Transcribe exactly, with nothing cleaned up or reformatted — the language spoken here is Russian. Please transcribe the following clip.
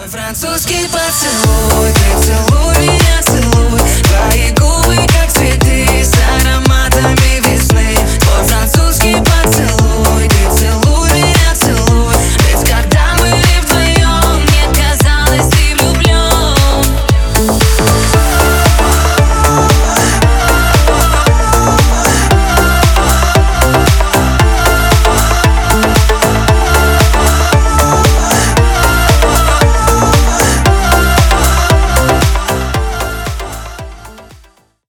Мой французский поцелуй, ты целуй меня, целуй. Твои